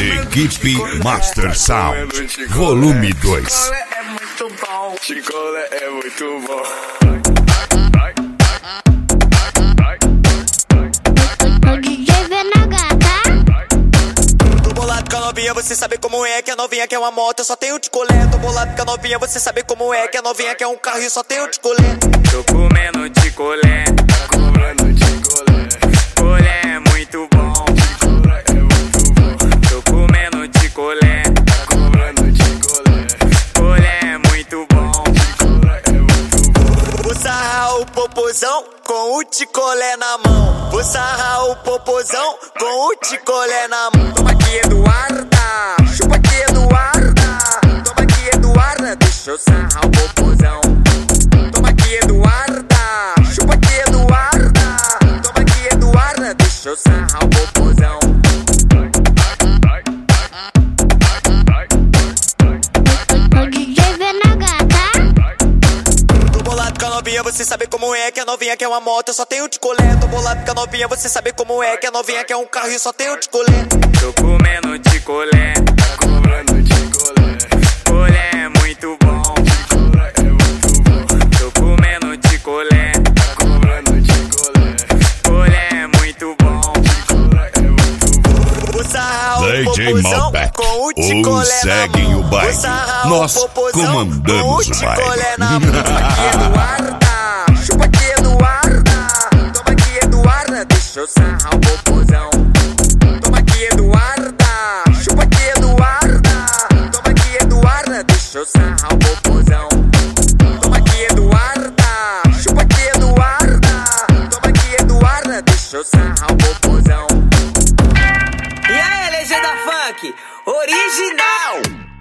Equipe Master Sound, volume 2. Chicolé é muito bom. Chicolé é muito bom. O DJ VNH, tá? Tô bolado com a novinha, você sabe como é. Que a novinha quer uma moto, eu só tenho de colé. Tô bolado com a novinha, você sabe como é. Que a novinha quer um carro e eu só tenho de colé. Tô comendo de colé. Comendo de colé. Colé é muito bom. Chicolé é muito bom. Tô comendo de colé. Comendo de colé. Colé é muito bom. Chicolé é muito bom. Vou sarrar o popozão com o ticolé na mão. Vou sarrar o popozão com o ticolé na mão. Toma aqui, Eduarda. Chupa aqui, Eduarda. Toma aqui, Eduarda. Deixa eu sarrar o popozão. Toma aqui, Eduarda. Chupa aqui, Eduarda. Toma aqui, Eduarda. Deixa eu sarrar o popozão. O DJ VNH, tá? Tô bolado com a novinha, você sabe como é. Que a novinha quer uma moto, eu só tenho de colé. Tô bolado com a novinha, você sabe como é. Que a novinha quer um carro e eu só tenho de colé. Tô comendo de colé. Comendo de colé. Colé é muito bom. Chicolé é muito bom. Tô comendo de colé. Comendo de colé. Colé é muito bom. Chicolé é muito bom. Vou sarrar o DJ popozão Malbec, com o ou ticolé na seguem mão. o baile. Vou sarrar Nós o popozão comandamos com o o baile. ticolé na mão. Eduarda, chupa aqui, Eduarda. Toma aqui, Eduarda. Deixa eu sarrar o popozão. Toma aqui, Eduarda. Chupa aqui, Eduarda. Toma aqui, Eduarda. Deixa eu sarrar o popozão. Toma aqui, Eduarda. Chupa aqui, Eduarda. Toma aqui, Eduarda. Deixa eu sarrar o popozão. E aí, legenda funk, original.